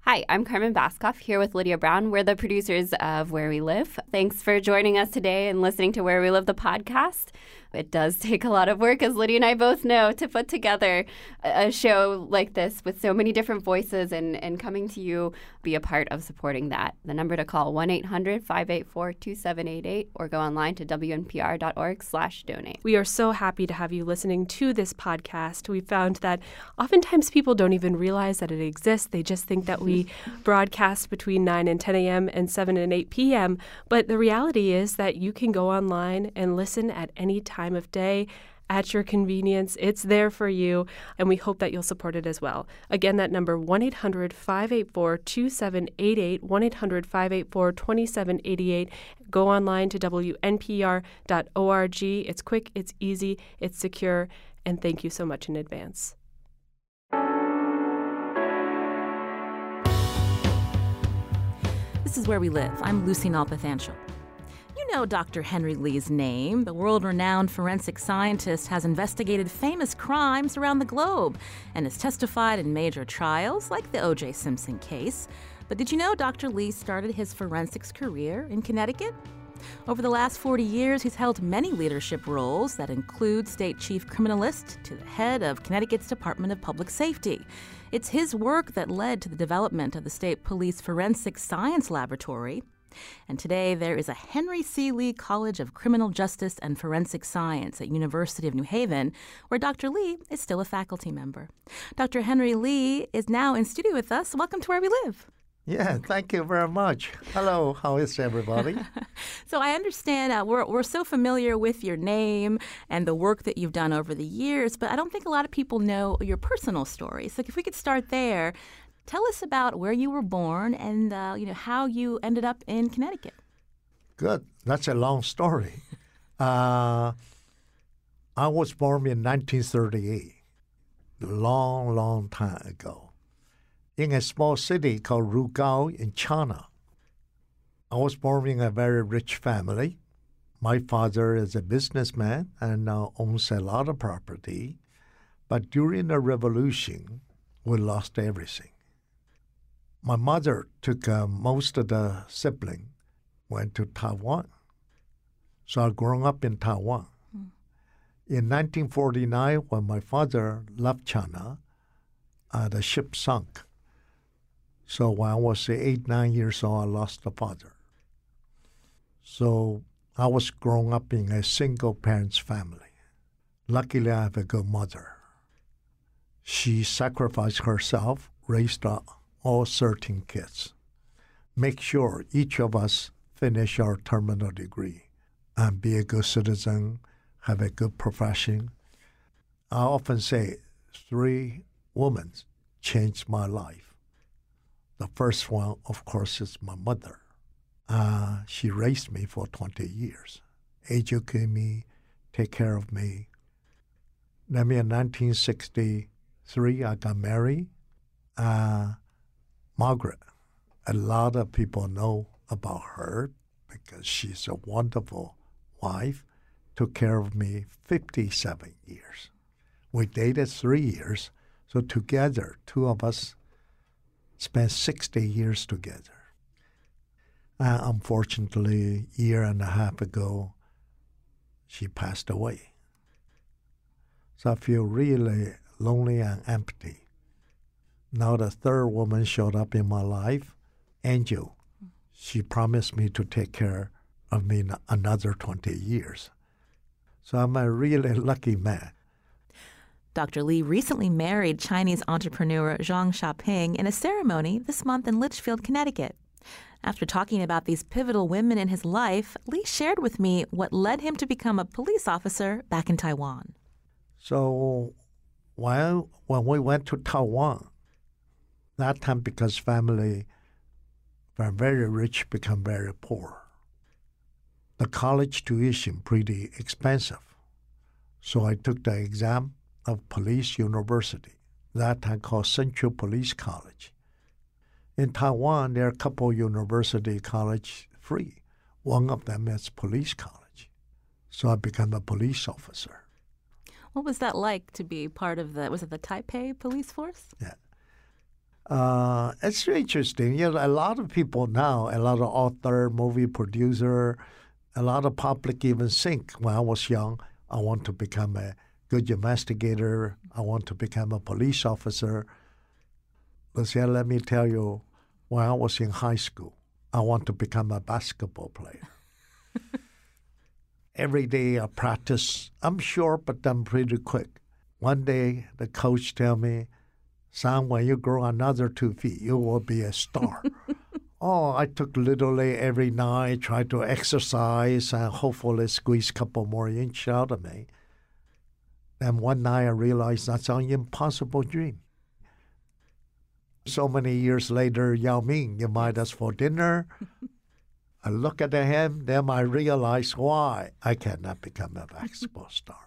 Hi, I'm Carmen Baskoff here with Lydia Brown. We're the producers of Where We Live. Thanks for joining us today and listening to Where We Live, the podcast. It does take a lot of work, as Lydia and I both know, to put together a show like this with so many different voices and coming to you, be a part of supporting that. The number to call, 1-800-584-2788, or go online to wnpr.org/donate. We are so happy to have you listening to this podcast. We found that oftentimes people don't even realize that it exists. They just think that we broadcast between 9 and 10 a.m. and 7 and 8 p.m. But the reality is that you can go online and listen at any time of day at your convenience. It's there for you, and we hope that you'll support it as well. Again, that number, 1-800-584-2788, 1-800-584-2788. Go online to wnpr.org. It's quick, it's easy, it's secure, and thank you so much in advance. This is Where We Live. I'm Lucy Nalpathanchel. You know Dr. Henry Lee's name. The world-renowned forensic scientist has investigated famous crimes around the globe and has testified in major trials like the O.J. Simpson case. But did you know Dr. Lee started his forensics career in Connecticut? Over the last 40 years, he's held many leadership roles that include state chief criminalist to the head of Connecticut's Department of Public Safety. It's his work that led to the development of the State Police Forensic Science Laboratory. And today, there is a Henry C. Lee College of Criminal Justice and Forensic Science at University of New Haven, where Dr. Lee is still a faculty member. Dr. Henry Lee is now in studio with us. Welcome to Where We Live. Yeah, thank you very much. Hello, how is everybody? So I understand we're so familiar with your name and the work that you've done over the years, but I don't think a lot of people know your personal story. So if we could start there, tell us about where you were born and how you ended up in Connecticut. Good. That's a long story. I was born in 1938, a long, long time ago, in a small city called Rugao in China. I was born in a very rich family. My father is a businessman and owns a lot of property. But during the revolution, we lost everything. My mother took most of the siblings, went to Taiwan. So I grew up in Taiwan. In 1949, when my father left China, the ship sunk. So when I was 8, 9 years old, I lost a father. So I was growing up in a single parents family. Luckily, I have a good mother. She sacrificed herself, raised all 13 kids. Make sure each of us finish our terminal degree and be a good citizen, have a good profession. I often say 3 women changed my life. The first one, of course, is my mother. She raised me for 20 years, educated me, take care of me. Then in 1963, I got married. Margaret, a lot of people know about her because she's a wonderful wife, took care of me 57 years. We dated 3 years, so together, 2 of us spent 60 years together. Unfortunately, a year and a half ago, she passed away. So I feel really lonely and empty. Now the third woman showed up in my life, Angel. She promised me to take care of me another 20 years. So I'm a really lucky man. Dr. Lee recently married Chinese entrepreneur Zhang Xiaoping in a ceremony this month in Litchfield, Connecticut. After talking about these pivotal women in his life, Lee shared with me what led him to become a police officer back in Taiwan. So when we went to Taiwan, that time because family were very rich become very poor. The college tuition pretty expensive. So I took the exam of Police University, that time called Central Police College. In Taiwan, there are a couple university college free. One of them is police college. So I became a police officer. What was that like to be part of was it the Taipei police force? Yeah. It's interesting. You know, a lot of people now, a lot of author, movie producer, a lot of public even think, when I was young, I want to become a good investigator. I want to become a police officer. Lucia, let me tell you, when I was in high school, I want to become a basketball player. Every day I practice. I'm short, but I'm pretty quick. One day the coach tell me, son, when you grow another 2 feet, you will be a star. I took literally every night, tried to exercise and hopefully squeeze a couple more inches out of me. Then one night I realized that's an impossible dream. So many years later, Yao Ming invited us for dinner. I look at him, then I realize why I cannot become a basketball star.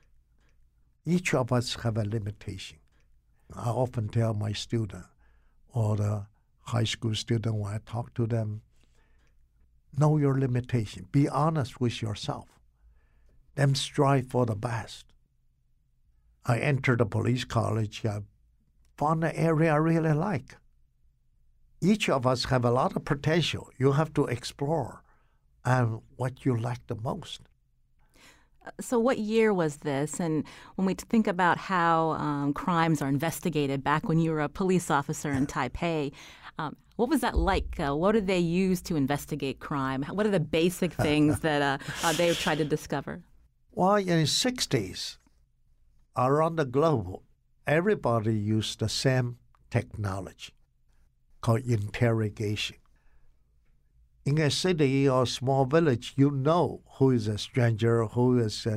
Each of us have a limitation. I often tell my student or the high school student when I talk to them, know your limitation. Be honest with yourself. Then strive for the best. I entered the police college. I found an area I really like. Each of us have a lot of potential. You have to explore and what you like the most. So what year was this? And when we think about how crimes are investigated back when you were a police officer in Taipei, what was that like? What did they use to investigate crime? What are the basic things that they tried to discover? Well, in the 60s, around the globe, everybody used the same technology called interrogation. In a city or small village, you know who is a stranger, who is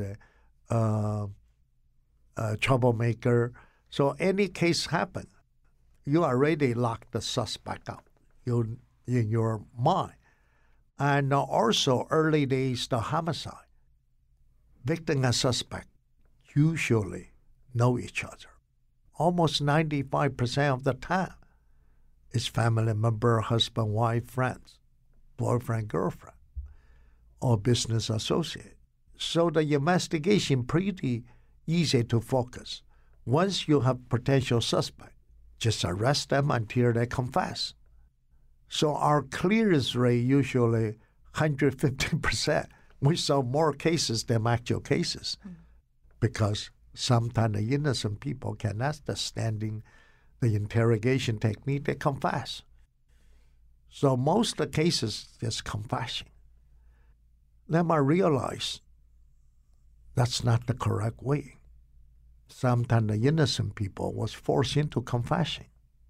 a troublemaker. So any case happen, you already lock the suspect up in your mind. And also early days, the homicide, victim and suspect usually know each other. Almost 95% of the time, it's family member, husband, wife, friends, boyfriend, girlfriend, or business associate. So the investigation pretty easy to focus. Once you have potential suspect, just arrest them until they confess. So our clearance rate usually 150%. We solve more cases than actual cases because sometimes the innocent people cannot understand the interrogation technique, they confess. So most of the cases is confession. Then I realized that's not the correct way. Sometimes the innocent people was forced into confession.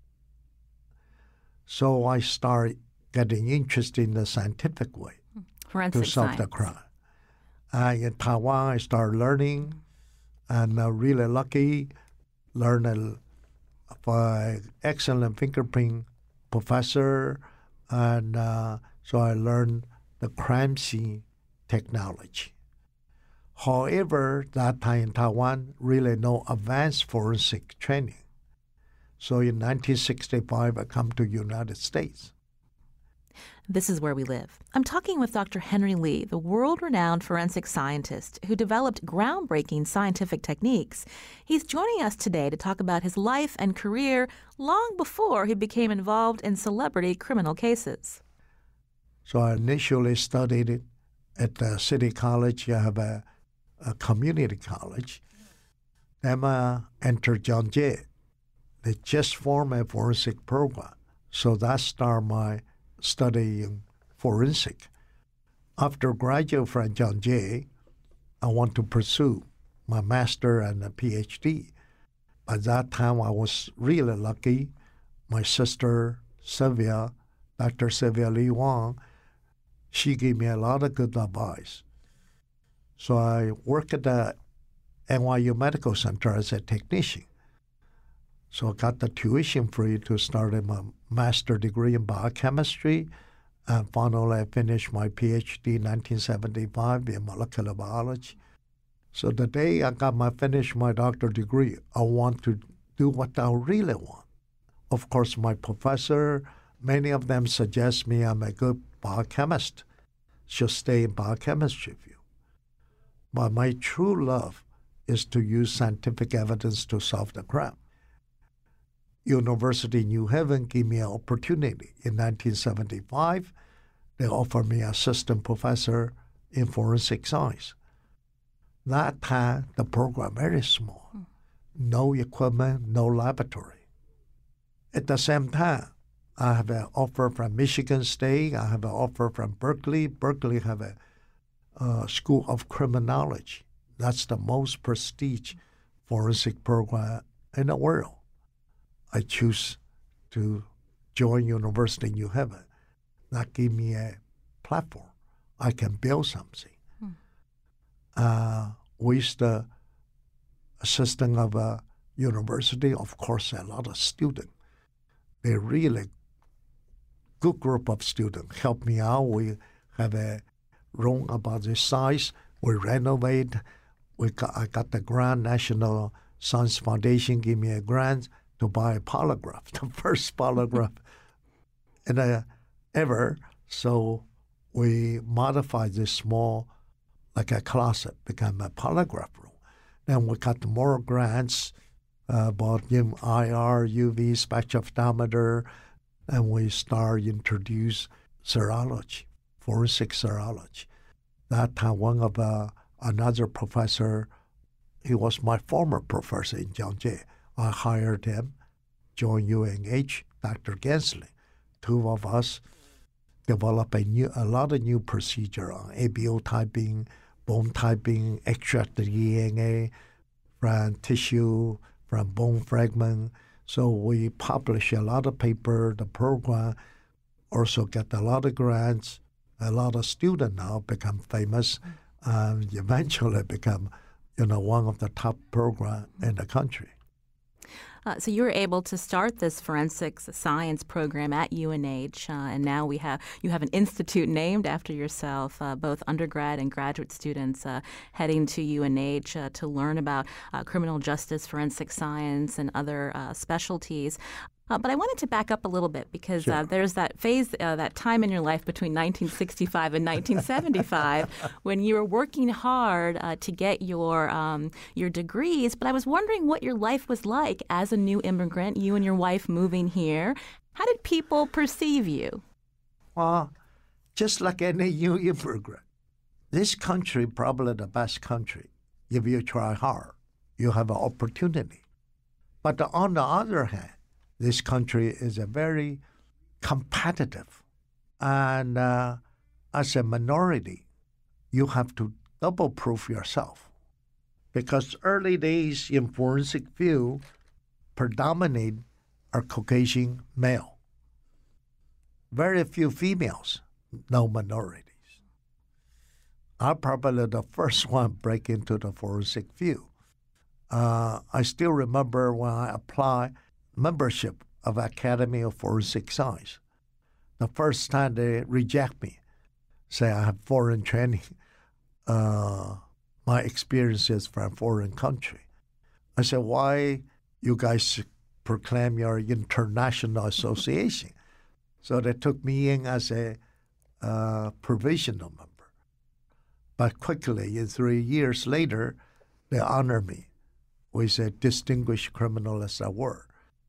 So I started getting interested in the scientific way Forensic to solve science. the crime. In Taiwan, I started learning, and really lucky, learned by excellent fingerprint professor, and so I learned the crime scene technology. However, that time in Taiwan, really no advanced forensic training. So in 1965, I come to United States. This is Where We Live. I'm talking with Dr. Henry Lee, the world-renowned forensic scientist who developed groundbreaking scientific techniques. He's joining us today to talk about his life and career long before he became involved in celebrity criminal cases. So I initially studied it at the City College. You have a community college. Then I entered John Jay. They just formed a forensic program. So that started my study in forensic. After graduating from John Jay, I want to pursue my master and a PhD. By that time, I was really lucky. My sister, Sylvia, Dr. Sylvia Lee Wang, she gave me a lot of good advice. So I worked at the NYU Medical Center as a technician. So I got the tuition free to start my master degree in biochemistry, and finally I finished my PhD in 1975 in molecular biology. So the day I finished my doctoral degree, I want to do what I really want. Of course, my professor, many of them suggest me I'm a good biochemist, should stay in biochemistry field. But my true love is to use scientific evidence to solve the crime. University of New Haven gave me an opportunity. In 1975, they offered me assistant professor in forensic science. That time, the program very small. No equipment, no laboratory. At the same time, I have an offer from Michigan State. I have an offer from Berkeley. Berkeley have a School of Criminology. That's the most prestigious forensic program in the world. I choose to join University of New Haven. That gave me a platform. I can build something. With the assistant of a university, of course, a lot of students. They really good group of students help me out. We have a room about this size. We renovate. I got the grant. National Science Foundation gave me a grant to buy a polygraph, the first polygraph ever. So we modified this small, like a closet, become a polygraph room. Then we got more grants about IR, UV, spectrophotometer, and we start introduce serology, forensic serology. That time, one of another professor, he was my former professor in Jiangxie. I hired him, joined UNH, Dr. Gensley. Two of us developed a lot of new procedure on ABO typing, bone typing, extract the DNA from tissue, from bone fragment. So we publish a lot of paper. The program also get a lot of grants. A lot of students now become famous and eventually become, one of the top programs in the country. So you were able to start this forensics science program at UNH, and now you have an institute named after yourself. Both undergrad and graduate students heading to UNH to learn about criminal justice, forensic science, and other specialties. But I wanted to back up a little bit because Sure. There's that phase, that time in your life between 1965 and 1975 when you were working hard to get your degrees. But I was wondering what your life was like as a new immigrant, you and your wife moving here. How did people perceive you? Well, just like any new immigrant, this country probably the best country. If you try hard, you have an opportunity. But on the other hand, this country is a very competitive. And as a minority, you have to double-proof yourself. Because early days in forensic field, predominate are Caucasian male. Very few females, no minorities. I'm probably the first one break into the forensic field. I still remember when I applied membership of Academy of Forensic Science. The first time they reject me, say I have foreign training, my experiences from foreign country. I said, why you guys proclaim your international association? So they took me in as a provisional member. But quickly, 3 years later, they honor me with a distinguished criminal as I were.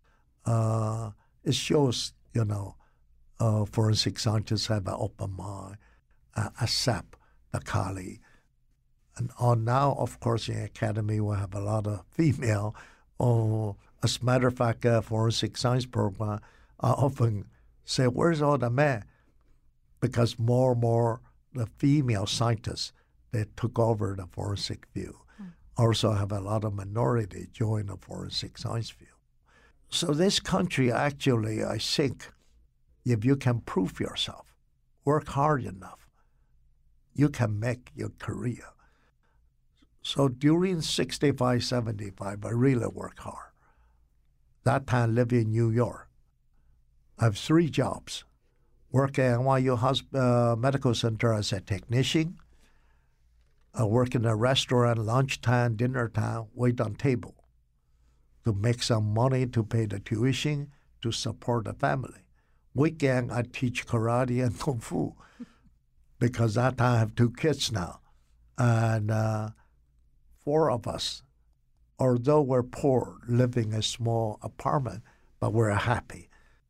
It shows, forensic scientists have an open mind, accept the colleague. And now, of course, in academy, we have a lot of female. As a matter of fact, forensic science program, I often say, where's all the men? Because more and more the female scientists, they took over the forensic field. Also have a lot of minority join the forensic science field. So this country actually, I think, if you can prove yourself, work hard enough, you can make your career. So during 65, 75, I really worked hard. That time living in New York. I have 3 jobs. Work at NYU Medical Center as a technician. I work in a restaurant, lunchtime, dinner time, wait on table to make some money to pay the tuition, to support the family. Weekend, I teach karate and kung fu because that time I have 2 kids now. And 4 of us, although we're poor, living in a small apartment, but we're happy.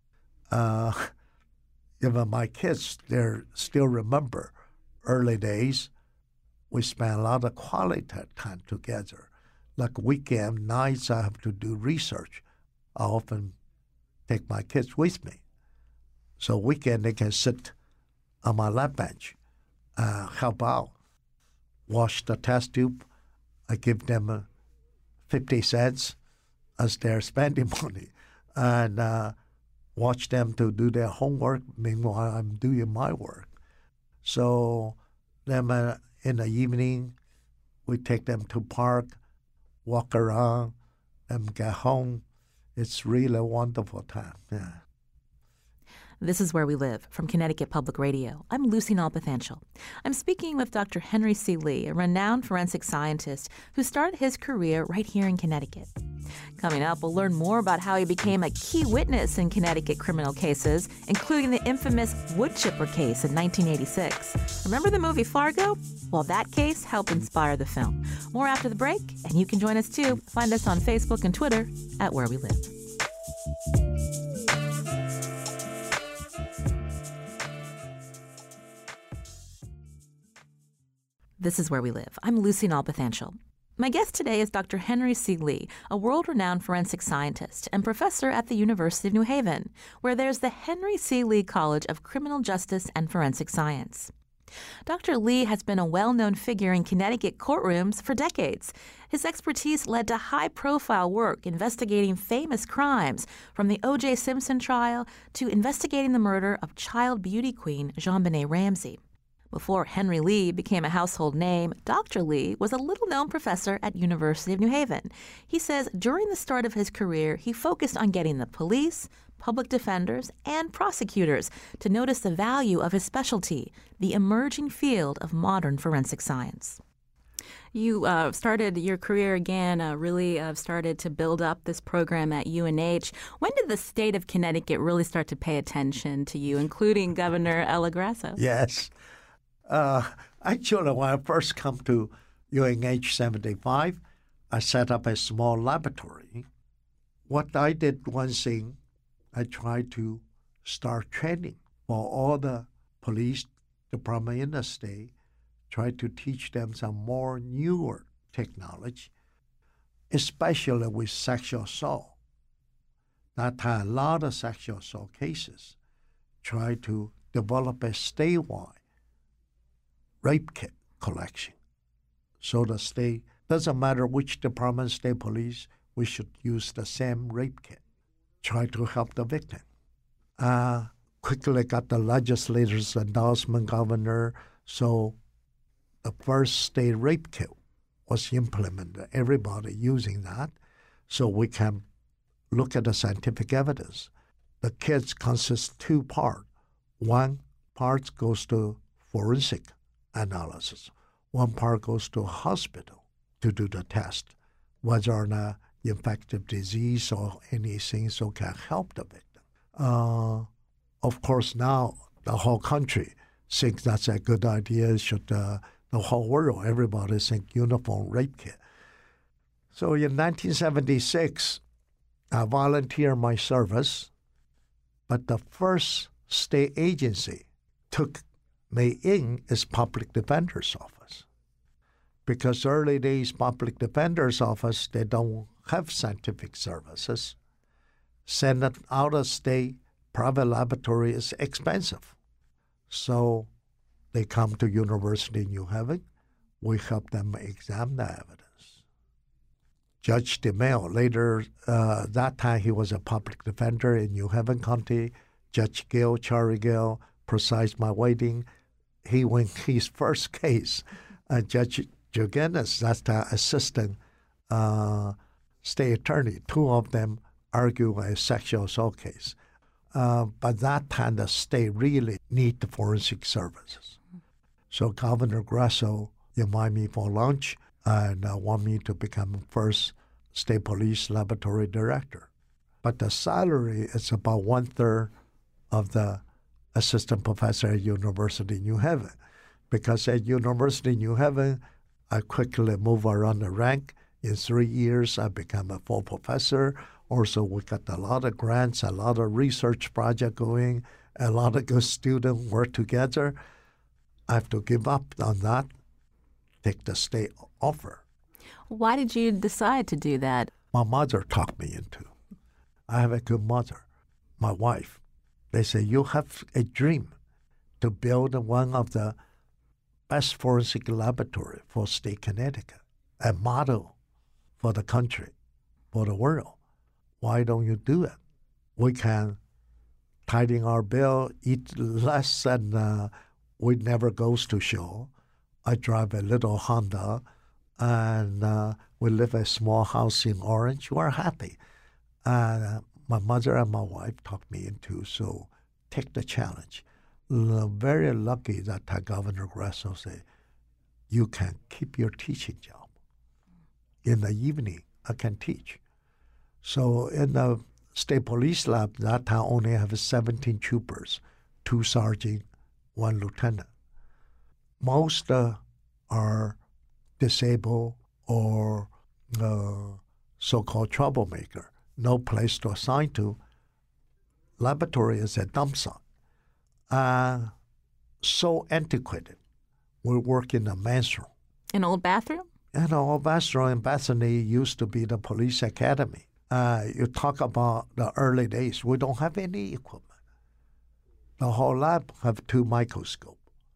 Even my kids, they still remember early days. We spent a lot of quality time together. Like weekend nights, I have to do research. I often take my kids with me. So weekend, they can sit on my lap bench, help out, wash the test tube. I give them 50 cents as their spending money, and watch them to do their homework. Meanwhile, I'm doing my work. So then in the evening, we take them to park, walk around, and get home. It's really a wonderful time. Yeah. This is Where We Live from Connecticut Public Radio. I'm Lucy Nalpathanchel. I'm speaking with Dr. Henry C. Lee, a renowned forensic scientist who started his career right here in Connecticut. Coming up, we'll learn more about how he became a key witness in Connecticut criminal cases, including the infamous wood chipper case in 1986. Remember the movie Fargo? Well, that case helped inspire the film. More after the break, and you can join us too. Find us on Facebook and Twitter at Where We Live. This is Where We Live. I'm Lucy Nalpathanchel. My guest today is Dr. Henry C. Lee, a world-renowned forensic scientist and professor at the University of New Haven, where there's the Henry C. Lee College of Criminal Justice and Forensic Science. Dr. Lee has been a well-known figure in Connecticut courtrooms for decades. His expertise led to high-profile work investigating famous crimes, from the O.J. Simpson trial to investigating the murder of child beauty queen JonBenet Ramsey. Before Henry Lee became a household name, Dr. Lee was a little-known professor at University of New Haven. He says during the start of his career, he focused on getting the police, public defenders, and prosecutors to notice the value of his specialty, the emerging field of modern forensic science. You started your career again, really started to build up this program at UNH. When did the state of Connecticut really start to pay attention to you, including Governor Ella Grasso? Yes. Actually, when I first come to UNH 75, I set up a small laboratory. What I did, one thing, I tried to start training for all the police department in the state, try to teach them some more newer technology, especially with sexual assault. That time, a lot of sexual assault cases, try to develop a statewide rape kit collection. So the state, doesn't matter which department, state police, we should use the same rape kit. Try to help the victim. Quickly got the legislator's endorsement, governor, so the first state rape kit was implemented, everybody using that, so we can look at the scientific evidence. The kits consist two parts. One part goes to forensic analysis. One part goes to a hospital to do the test, whether or not infectious disease or anything, so can help the victim. Of course, now the whole country thinks that's a good idea. Should the whole world, everybody think uniform rape kit. So in 1976, I volunteered my service, but the first state agency took me in is public defender's office. Because early days public defender's office, they don't have scientific services. Send it out of state, private laboratory is expensive. So they come to University of New Haven. We help them examine the evidence. Judge DeMille, later, that time he was a public defender in New Haven County. Judge Gill, Charlie Gill, presided my wedding. He won his first case. Judge Jogenis, that's the assistant state attorney. Two of them argue a sexual assault case. But that time, the state really need the forensic services. So Governor Grasso invited me for lunch and want me to become first state police laboratory director. But the salary is about 1/3 of the assistant professor at University of New Haven. Because at University of New Haven, I quickly move around the rank. In 3 years, I become a full professor. Also, we got a lot of grants, a lot of research project going, a lot of good students work together. I have to give up on that, take the state offer. Why did you decide to do that? My mother talked me into. I have a good mother, my wife. They say, you have a dream to build one of the best forensic laboratory for state Connecticut, a model for the country, for the world. Why don't you do it? We can tighten our bill, eat less, and we never goes to show. I drive a little Honda, and we live in a small house in Orange. We're happy. My mother and my wife talked me into, so take the challenge. Very lucky that Governor Grasso said, you can keep your teaching job. In the evening, I can teach. So in the state police lab, that time only have 17 troopers, 2 sergeants, 1 lieutenant. Most are disabled or so-called troublemaker, no place to assign to. Laboratory is a dump site. So antiquated. We work in a men's room. An old bathroom? And an old bathroom in Bethany used to be the police academy. You talk about the early days. We don't have any equipment. The whole lab have 2 microscopes.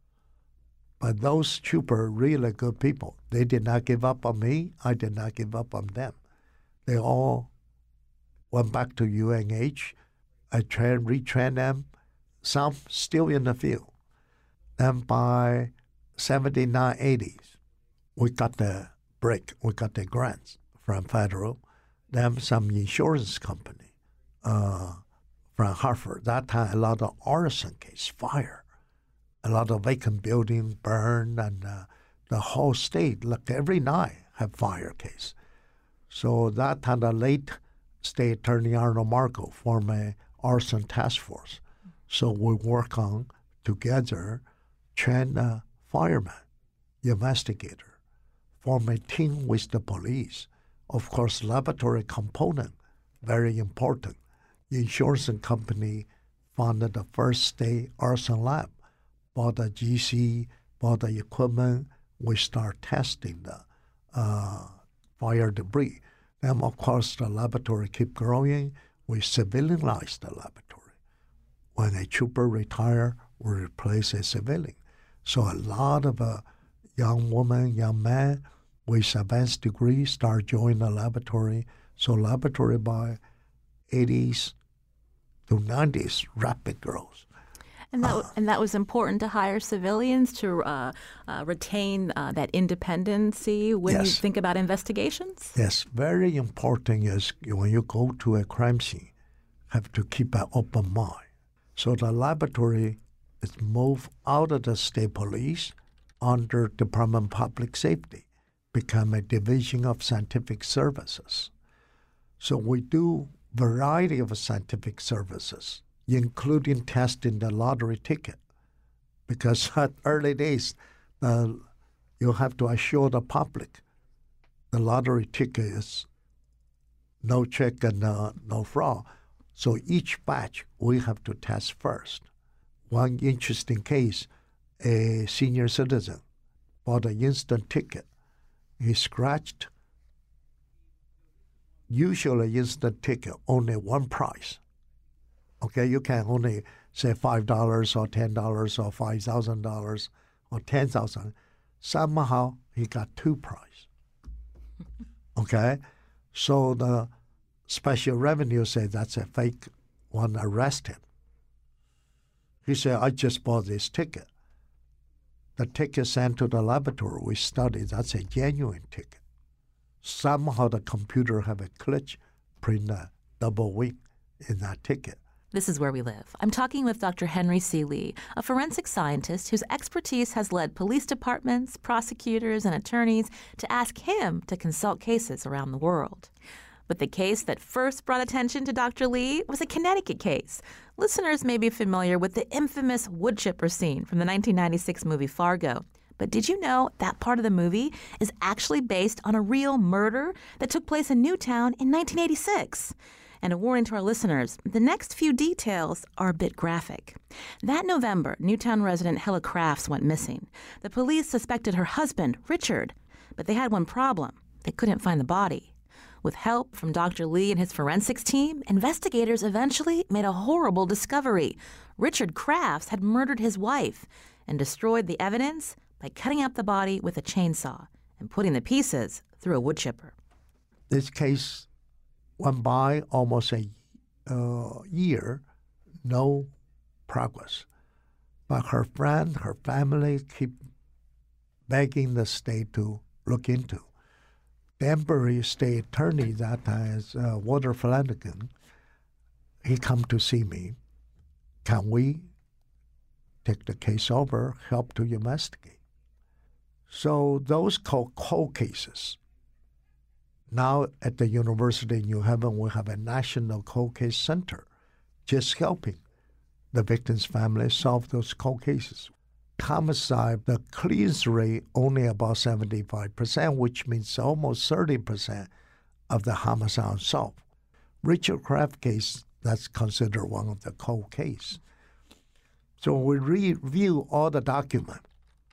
But those troopers, really good people, they did not give up on me. I did not give up on them. They all went back to UNH. I retrained them. Some still in the field. And by 79, 80s, we got the break. We got the grants from federal. Then some insurance company from Hartford. That time, a lot of arson case, fire. A lot of vacant buildings burned, and the whole state, like every night, have fire case. So that time, the late State Attorney Arnold Marco formed an arson task force. So we work on together, train a fireman, investigator, form a team with the police. Of course, laboratory component, very important. The insurance company funded the first state arson lab, bought the GC, bought the equipment. We start testing the fire debris. Then, of course, the laboratory keep growing. We civilianize the laboratory. When a trooper retire, we replace a civilian. So a lot of young women, young men with advanced degrees start joining the laboratory. So laboratory by 80s to 90s, rapid growth. And that was important to hire civilians to retain that independency when you think about investigations? Yes, very important is when you go to a crime scene, have to keep an open mind. So the laboratory is moved out of the state police under Department of Public Safety, become a division of scientific services. So we do variety of scientific services, including testing the lottery ticket, because at early days, you have to assure the public the lottery ticket is no trick and no fraud. So each batch we have to test first. One interesting case, a senior citizen bought an instant ticket. He scratched. Usually instant ticket, only one price. Okay, you can only say $5 or $10 or $5,000 or $10,000. Somehow he got 2 prices. Okay, so the Special Revenue said that's a fake one, arrest him. He said, I just bought this ticket. The ticket sent to the laboratory, we studied, that's a genuine ticket. Somehow the computer have a glitch, print a double wing in that ticket. This is Where We Live. I'm talking with Dr. Henry C. Lee, a forensic scientist whose expertise has led police departments, prosecutors, and attorneys to ask him to consult cases around the world. But the case that first brought attention to Dr. Lee was a Connecticut case. Listeners may be familiar with the infamous wood chipper scene from the 1996 movie Fargo. But did you know that part of the movie is actually based on a real murder that took place in Newtown in 1986? And a warning to our listeners, the next few details are a bit graphic. That November, Newtown resident Hella Crafts went missing. The police suspected her husband, Richard, but they had one problem. They couldn't find the body. With help from Dr. Lee and his forensics team, investigators eventually made a horrible discovery. Richard Crafts had murdered his wife and destroyed the evidence by cutting up the body with a chainsaw and putting the pieces through a wood chipper. This case went by almost a year, no progress. But her friend, her family keep begging the state to look into. Danbury State Attorney that time is Walter Flanagan. He come to see me. Can we take the case over, help to investigate? So those cold cases. Now at the University of New Haven, we have a national cold case center just helping the victims' families solve those cold cases. Homicide, the clearance rate only about 75%, which means almost 30% of the homicide unsolved. Richard Kraft case, that's considered one of the cold case. So we review all the documents.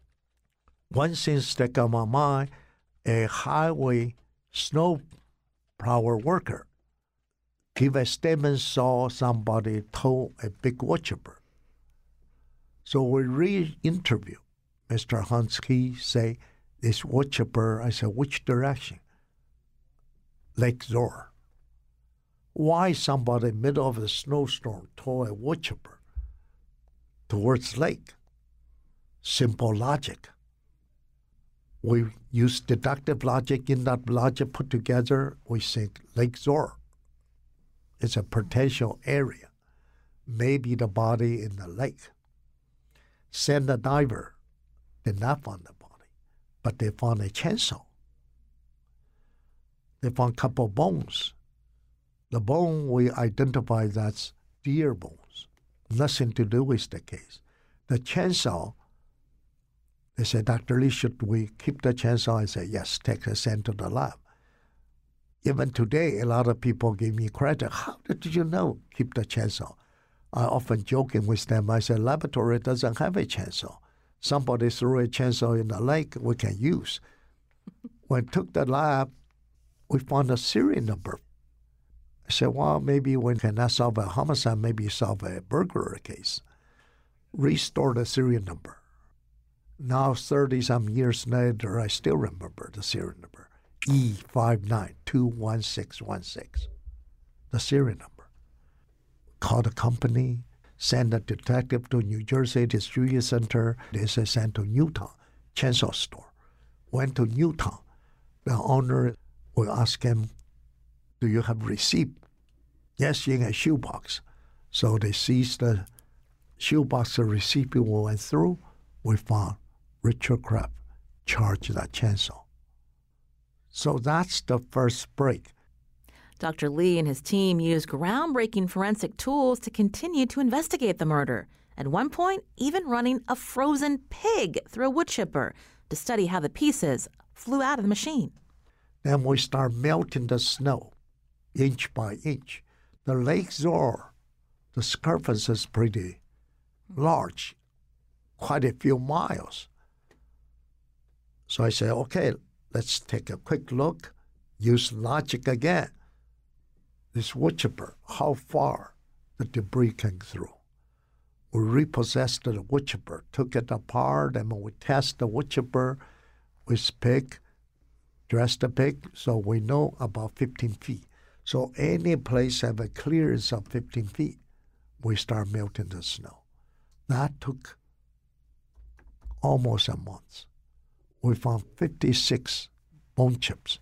One thing stuck on my mind, a highway snow plower worker give a statement, saw somebody tow a big wood chipper. So we re-interview Mr. Hunsky, say, this wood chipper. I said, which direction? Lake Zor. Why somebody in the middle of the snowstorm tow a wood chipper towards lake? Simple logic. We use deductive logic. In that logic put together, we think Lake Zor is a potential area. Maybe the body in the lake. Send a diver. Did not find the body, but they found a chainsaw. They found a couple of bones. The bone we identify that's deer bones. Nothing to do with the case. The chainsaw, they said, Dr. Lee, should we keep the chainsaw? I said, yes, take it, send to the lab. Even today, a lot of people give me credit. How did you know keep the chainsaw? I often joking with them. I said, laboratory doesn't have a chainsaw. Somebody threw a chainsaw in the lake we can use. When I took the lab, we found a serial number. I said, well, maybe we cannot solve a homicide, maybe solve a burglary case. Restore the serial number. Now, 30-some years later, I still remember the serial number. E5921616. The serial number. Called the company, send a detective to New Jersey Distribution Center. They say send to Newtown, chainsaw store. Went to Newtown. The owner will ask him, do you have receipt? Yes, in a shoebox. So they seized the shoebox, the receipt we went through. We found Richard Kraft charged that chainsaw. So that's the first break. Dr. Lee and his team used groundbreaking forensic tools to continue to investigate the murder. At one point, even running a frozen pig through a wood chipper to study how the pieces flew out of the machine. Then we start melting the snow, inch by inch. The Lake Zor, the surface is pretty large, quite a few miles. So I say, okay, let's take a quick look, use logic again. This wood chipper, how far the debris came through. We repossessed the wood chipper, took it apart, and we test the wood chipper with pig, dress the pig, so we know about 15 feet. So any place have a clearance of 15 feet, we start melting the snow. That took almost a month. We found 56 bone chips,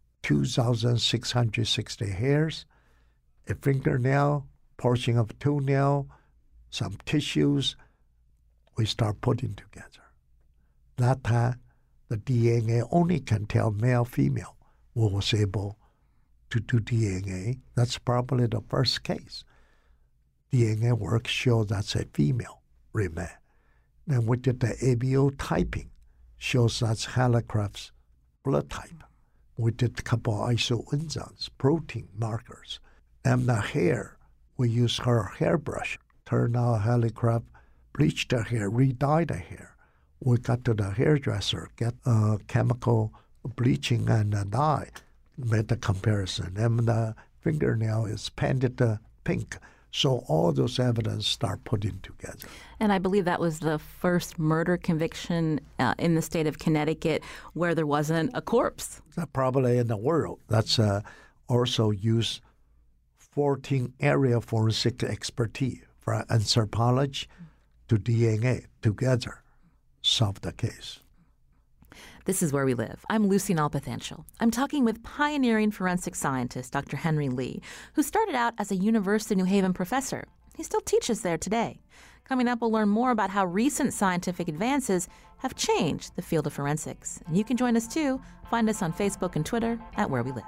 2,660 hairs, a fingernail, portion of toenail, some tissues. We start putting together. That time, the DNA only can tell male, female. We was able to do DNA. That's probably the first case. DNA work showed that's a female remain. Then we did the ABO typing, shows that's Hella Craft's blood type. We did a couple of isoenzymes, protein markers. And the hair, we use her hairbrush, turn out Hallicraft, bleach the hair, re-dye the hair. We got to the hairdresser, get chemical bleaching and a dye, made the comparison. And the fingernail is painted pink. So all those evidence start putting together. And I believe that was the first murder conviction in the state of Connecticut where there wasn't a corpse. Probably in the world. That's also used 14 area forensic expertise from anthropology to DNA together solve the case. This is Where We Live. I'm Lucy Nalpathanchel. I'm talking with pioneering forensic scientist Dr. Henry Lee, who started out as a University of New Haven professor. He still teaches there today. Coming up, we'll learn more about how recent scientific advances have changed the field of forensics. And you can join us too. Find us on Facebook and Twitter at Where We Live.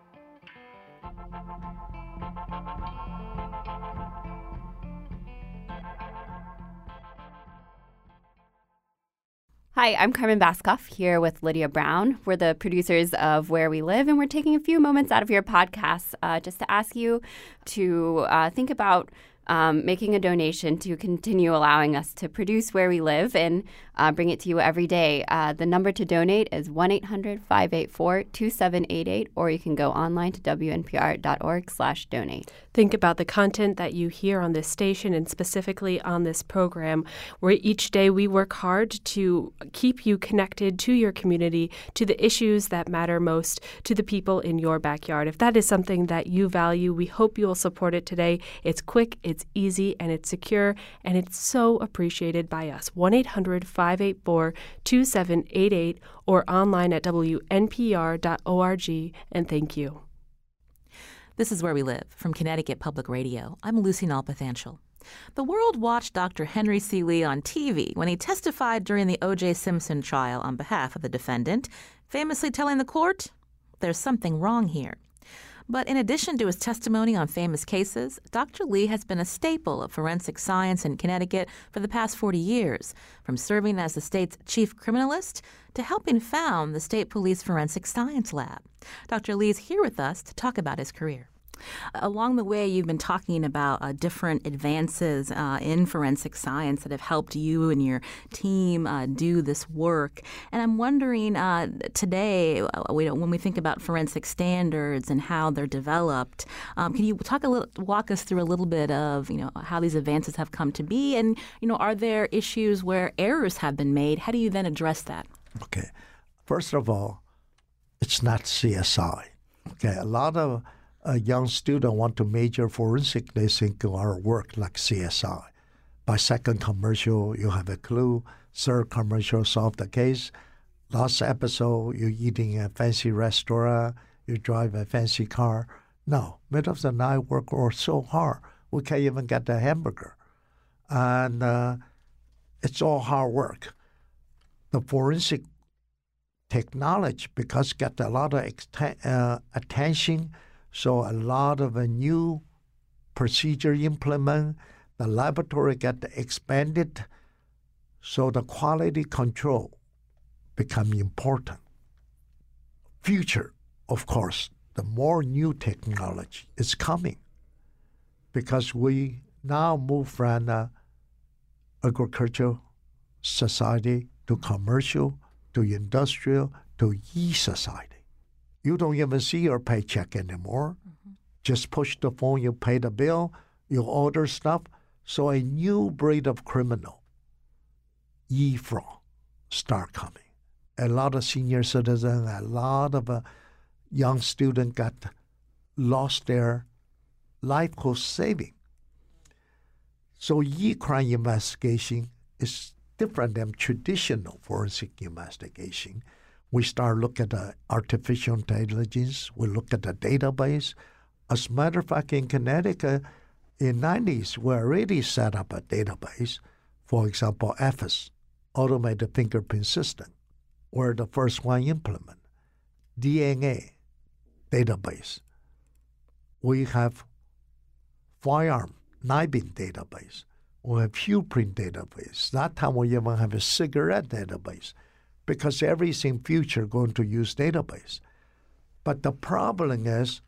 Hi, I'm Carmen Baskoff here with Lydia Brown. We're the producers of Where We Live, and we're taking a few moments out of your podcast just to ask you to think about making a donation to continue allowing us to produce Where We Live and bring it to you every day. The number to donate is 1-800-584-2788, or you can go online to wnpr.org/donate. Think about the content that you hear on this station and specifically on this program, where each day we work hard to keep you connected to your community, to the issues that matter most, to the people in your backyard. If that is something that you value, we hope you will support it today. It's quick, it's easy, and it's secure, and it's so appreciated by us. 1-800-584-2788 or online at wnpr.org, and thank you. This is Where We Live from Connecticut Public Radio. I'm Lucy Nalpathanchel. The world watched Dr. Henry C. Lee on TV when he testified during the O.J. Simpson trial on behalf of the defendant, famously telling the court, "There's something wrong here." But in addition to his testimony on famous cases, Dr. Lee has been a staple of forensic science in Connecticut for the past 40 years, from serving as the state's chief criminalist to helping found the State Police Forensic Science Lab. Dr. Lee is here with us to talk about his career. Along the way, you've been talking about different advances in forensic science that have helped you and your team do this work. And I'm wondering today, when we think about forensic standards and how they're developed, can you walk us through a little bit of how these advances have come to be? And are there issues where errors have been made? How do you then address that? Okay, first of all, it's not CSI. Okay, a lot of a young student want to major forensic, they think our work like CSI. By second commercial, you have a clue. Third commercial, solve the case. Last episode, you're eating a fancy restaurant, you drive a fancy car. No, middle of the night work so hard, we can't even get the hamburger. And it's all hard work. The forensic technology, because get a lot of attention, so a lot of a new procedure implement, the laboratory get expanded, so the quality control become important. Future, of course, the more new technology is coming, because we now move from agricultural society to commercial to industrial to e-society. You don't even see your paycheck anymore. Mm-hmm. Just push the phone, you pay the bill, you order stuff. So a new breed of criminal, e-fraud, start coming. A lot of senior citizens, a lot of young students got lost their life cost saving. So e-crime investigation is different than traditional forensic investigation. We start looking at the artificial intelligence. We look at the database. As a matter of fact, in Connecticut, in the 90s, we already set up a database. For example, AFIS, Automated Fingerprint System. We're the first one implement. DNA database. We have firearm knifing database. We have fingerprint database. That time we even have a cigarette database, because everything future going to use database. But the problem is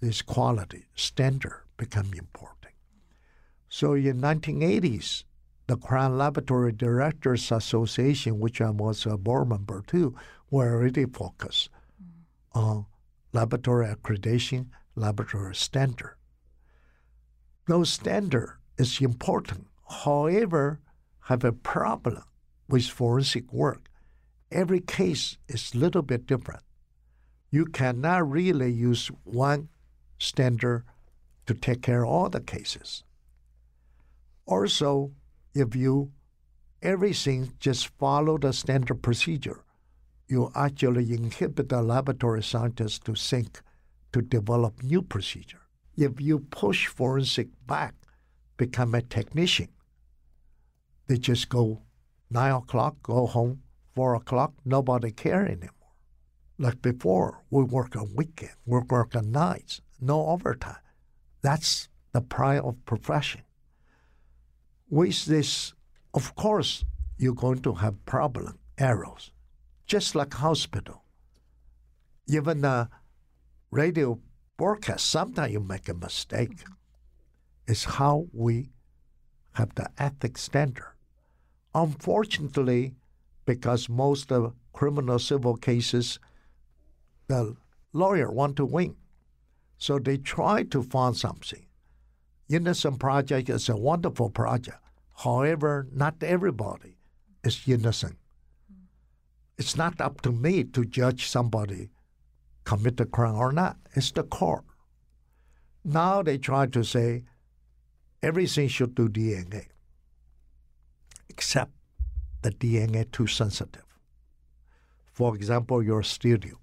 this quality standard become important. So in 1980s, the Crown Laboratory Directors Association, which I was a board member too, were really focused on laboratory accreditation, laboratory standard. Those standard is important. However, have a problem with forensic work. Every case is a little bit different. You cannot really use one standard to take care of all the cases. Also, if you everything just follow the standard procedure, you actually inhibit the laboratory scientists to think, to develop new procedure. If you push forensic back, become a technician, they just go 9 o'clock, go home, 4 o'clock, nobody care anymore. Like before, we work on weekend, we work on nights, no overtime. That's the pride of profession. With this, of course, you're going to have problem, errors, just like hospital. Even the radio broadcast, sometimes you make a mistake. It's how we have the ethics standard. Unfortunately, because most of criminal civil cases, the lawyer want to win. So they try to find something. Innocent Project is a wonderful project. However, not everybody is innocent. It's not up to me to judge somebody commit a crime or not. It's the court. Now they try to say everything should do DNA, except the DNA too sensitive. For example, your studio.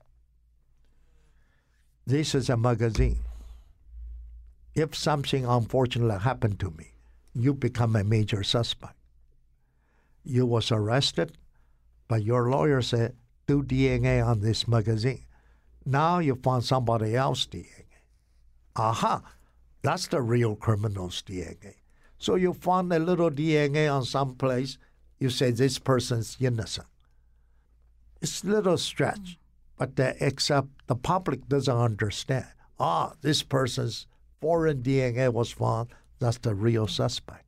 This is a magazine. If something unfortunately happened to me, you become a major suspect. You was arrested, but your lawyer said, do DNA on this magazine. Now you found somebody else's DNA. Aha, that's the real criminal's DNA. So you found a little DNA on some place, you say this person's innocent. It's a little stretch, but except the public doesn't understand. This person's foreign DNA was found, that's the real suspect.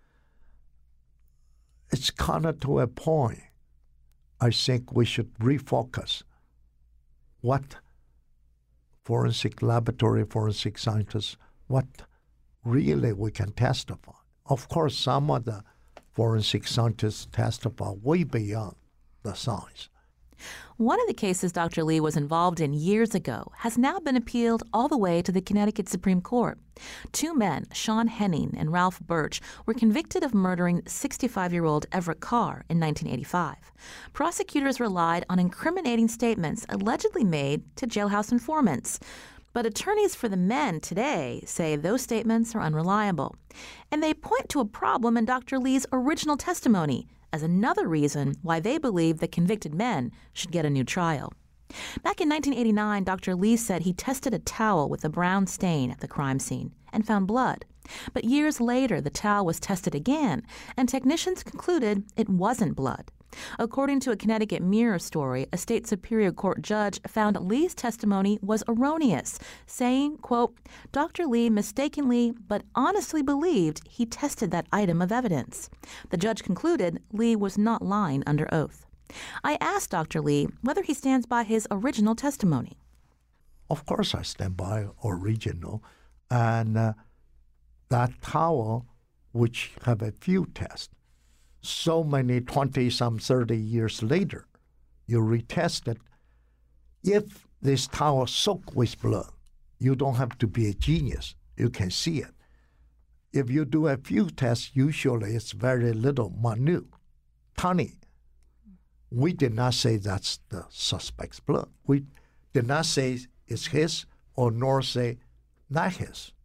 It's kind of to a point. I think we should refocus what forensic laboratory, forensic scientists, what really we can testify. Of course, some of the forensic scientists testify way beyond the science. One of the cases Dr. Lee was involved in years ago has now been appealed all the way to the Connecticut Supreme Court. Two men, Sean Henning and Ralph Birch, were convicted of murdering 65-year-old Everett Carr in 1985. Prosecutors relied on incriminating statements allegedly made to jailhouse informants. But attorneys for the men today say those statements are unreliable. And they point to a problem in Dr. Lee's original testimony as another reason why they believe the convicted men should get a new trial. Back in 1989, Dr. Lee said he tested a towel with a brown stain at the crime scene and found blood. But years later, the towel was tested again, and technicians concluded it wasn't blood. According to a Connecticut Mirror story, a state superior court judge found Lee's testimony was erroneous, saying, quote, Dr. Lee mistakenly but honestly believed he tested that item of evidence. The judge concluded Lee was not lying under oath. I asked Dr. Lee whether he stands by his original testimony. Of course I stand by original. And that towel, which have a few tests, so many 20-some 30 years later, you retest it. If this towel soaked with blood, you don't have to be a genius. You can see it. If you do a few tests, usually it's very little, minute, tiny. We did not say that's the suspect's blood. We did not say it's his or nor say not his.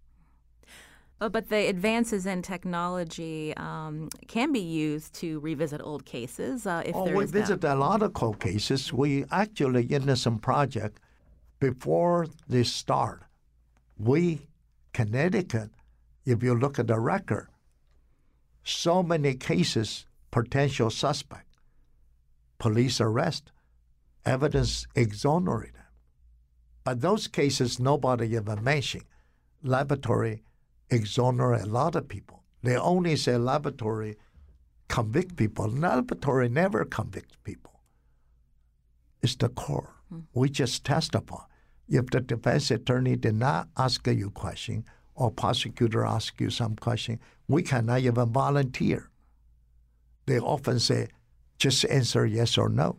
But the advances in technology can be used to revisit old cases if there we is visit a lot of cold cases. We actually, Innocent Project, before this start, Connecticut, if you look at the record, so many cases, potential suspect, police arrest, evidence exonerate them. But those cases, nobody even mentioned. Laboratory exonerate a lot of people. They only say laboratory convict people. Laboratory never convicts people. It's the court. We just testify. If the defense attorney did not ask you a question or prosecutor ask you some question, we cannot even volunteer. They often say, just answer yes or no.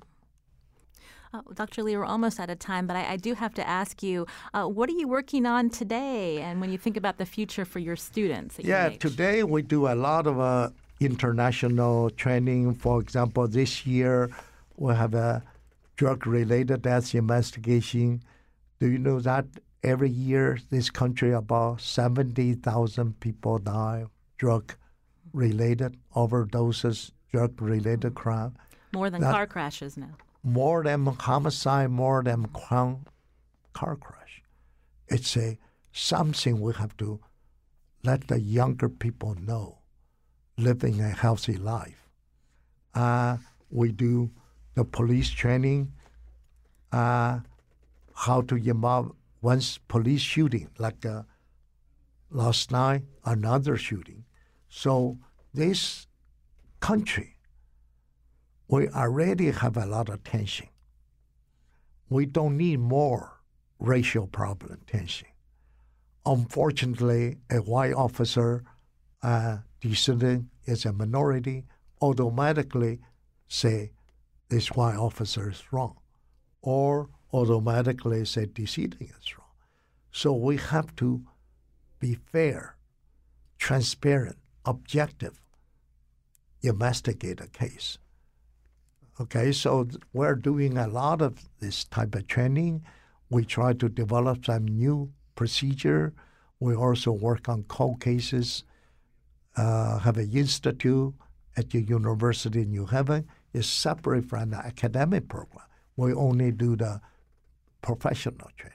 Dr. Lee, we're almost out of time, but I do have to ask you, what are you working on today? And when you think about the future for your students at UNH? Today we do a lot of international training. For example, this year we have a drug-related death investigation. Do you know that every year this country about 70,000 people die drug-related overdoses, drug-related crime? More than car crashes now. More than homicide, more than car crash. It's something we have to let the younger people know, living a healthy life. We do the police training, how to involve once police shooting, like last night, another shooting. So this country, we already have a lot of tension. We don't need more racial problem tension. Unfortunately, a white officer, dissident is a minority, automatically say this white officer is wrong, or automatically say dissident is wrong. So we have to be fair, transparent, objective, investigate a case. Okay, so we're doing a lot of this type of training. We try to develop some new procedure. We also work on cold cases, have an institute at the University of New Haven. It's separate from the academic program. We only do the professional training.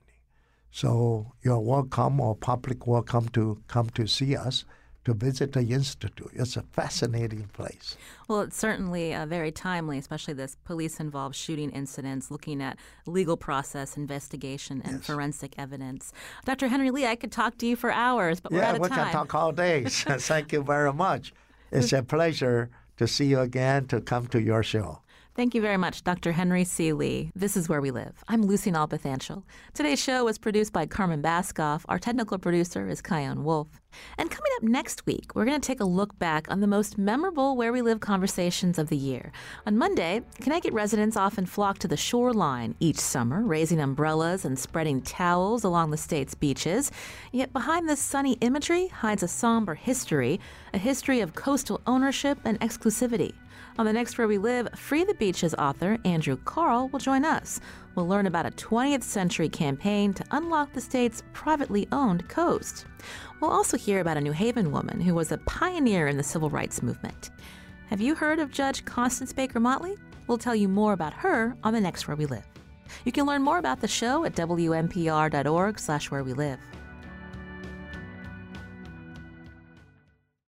So you're welcome, or public welcome to come to see us, to visit the Institute. It's a fascinating place. Well, it's certainly very timely, especially this police-involved shooting incidents, looking at legal process, investigation, and forensic evidence. Dr. Henry Lee, I could talk to you for hours, but we're out of time. Yeah, we can talk all day. Thank you very much. It's a pleasure to see you again, to come to your show. Thank you very much, Dr. Henry C. Lee. This is Where We Live. I'm Lucy Nalpathanchel. Today's show was produced by Carmen Baskoff. Our technical producer is Kion Wolf. And coming up next week, we're going to take a look back on the most memorable Where We Live conversations of the year. On Monday, Connecticut residents often flock to the shoreline each summer, raising umbrellas and spreading towels along the state's beaches. Yet behind this sunny imagery hides a somber history, a history of coastal ownership and exclusivity. On the next Where We Live, Free the Beaches author Andrew Carl will join us. We'll learn about a 20th century campaign to unlock the state's privately owned coast. We'll also hear about a New Haven woman who was a pioneer in the civil rights movement. Have you heard of Judge Constance Baker Motley? We'll tell you more about her on the next Where We Live. You can learn more about the show at WNPR.org/wherewelive.